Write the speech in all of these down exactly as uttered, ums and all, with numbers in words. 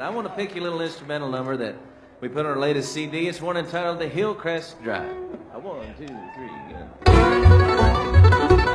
I want to pick you a little instrumental number that we put on our latest C D. It's one entitled The Hillcrest Drive. Uh, One, two, three, go.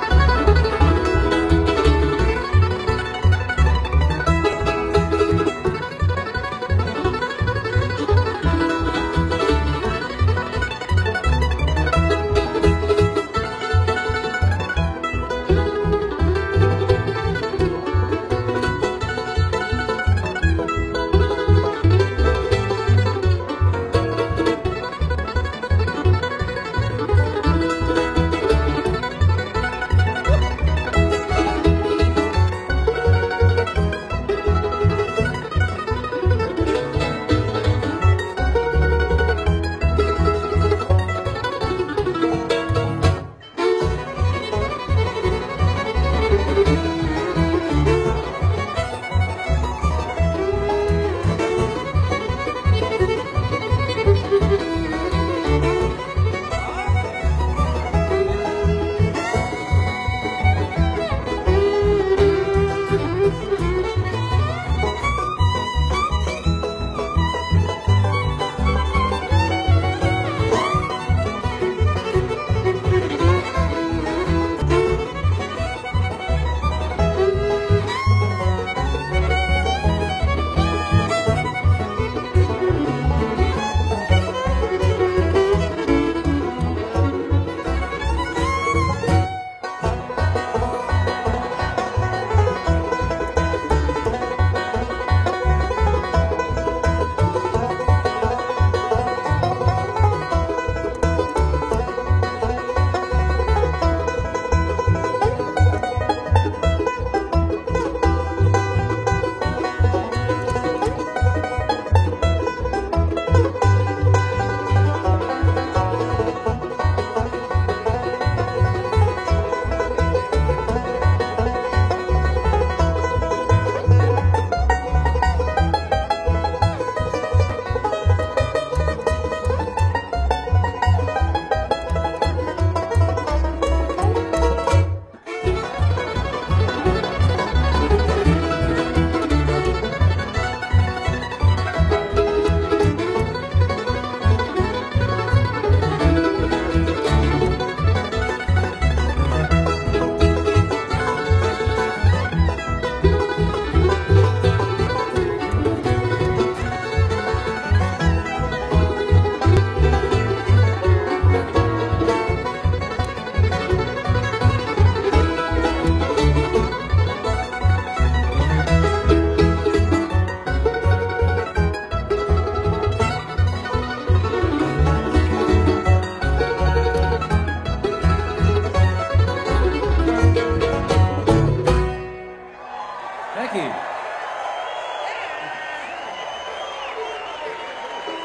Thank you.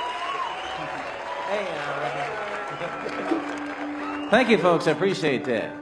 Hey, uh, Thank you, folks. I appreciate that.